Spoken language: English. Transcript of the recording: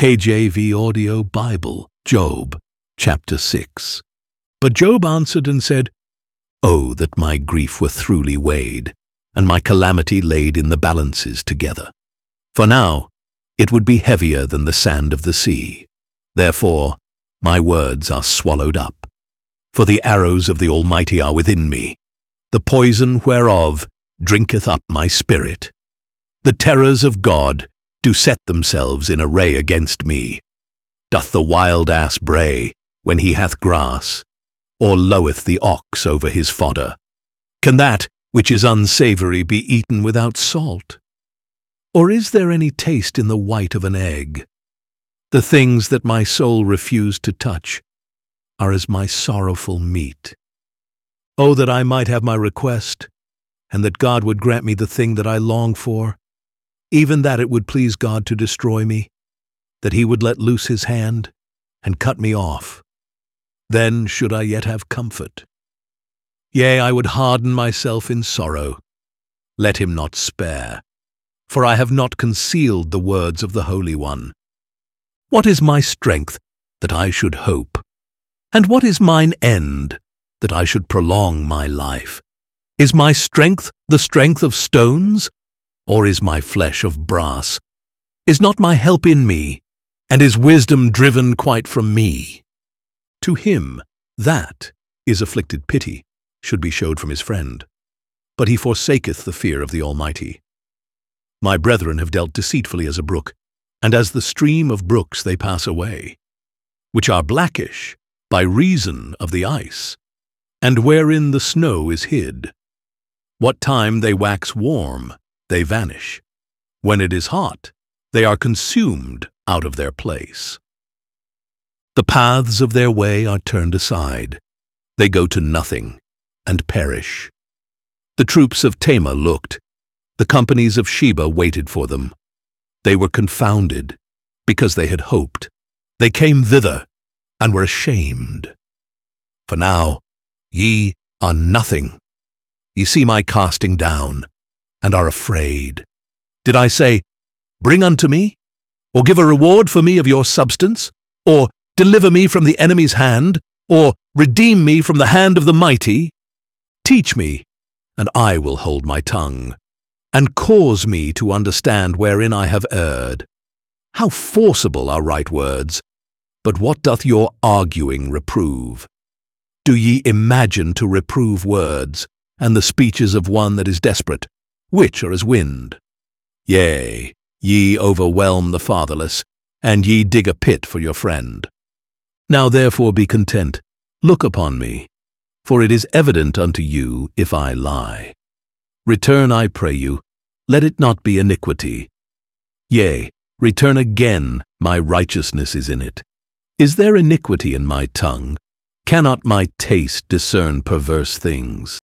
KJV Audio Bible, Job, chapter 6. But Job answered and said, "Oh, that my grief were throughly weighed, and my calamity laid in the balances together. For now it would be heavier than the sand of the sea. Therefore my words are swallowed up. For the arrows of the Almighty are within me, the poison whereof drinketh up my spirit. The terrors of God do set themselves in array against me. Doth the wild ass bray when he hath grass, or loweth the ox over his fodder? Can that which is unsavory be eaten without salt? Or is there any taste in the white of an egg? The things that my soul refused to touch are as my sorrowful meat. Oh, that I might have my request, and that God would grant me the thing that I long for, even that it would please God to destroy me, that he would let loose his hand and cut me off. Then should I yet have comfort. Yea, I would harden myself in sorrow. Let him not spare, for I have not concealed the words of the Holy One. What is my strength that I should hope? And what is mine end that I should prolong my life? Is my strength the strength of stones, or is my flesh of brass? Is not my help in me, and is wisdom driven quite from me? To him that is afflicted pity should be showed from his friend, but he forsaketh the fear of the Almighty. My brethren have dealt deceitfully as a brook, and as the stream of brooks they pass away, which are blackish by reason of the ice, and wherein the snow is hid. What time they wax warm, they vanish. When it is hot, they are consumed out of their place. The paths of their way are turned aside. They go to nothing and perish. The troops of Tema looked. The companies of Sheba waited for them. They were confounded because they had hoped. They came thither and were ashamed. For now ye are nothing. Ye see my casting down, and are afraid. Did I say, Bring unto me, or give a reward for me of your substance, or deliver me from the enemy's hand, or redeem me from the hand of the mighty? Teach me, and I will hold my tongue, and cause me to understand wherein I have erred. How forcible are right words, but what doth your arguing reprove? Do ye imagine to reprove words, and the speeches of one that is desperate, which are as wind? Yea, ye overwhelm the fatherless, and ye dig a pit for your friend. Now therefore be content, look upon me, for it is evident unto you if I lie. Return, I pray you, let it not be iniquity. Yea, return again, my righteousness is in it. Is there iniquity in my tongue? Cannot my taste discern perverse things?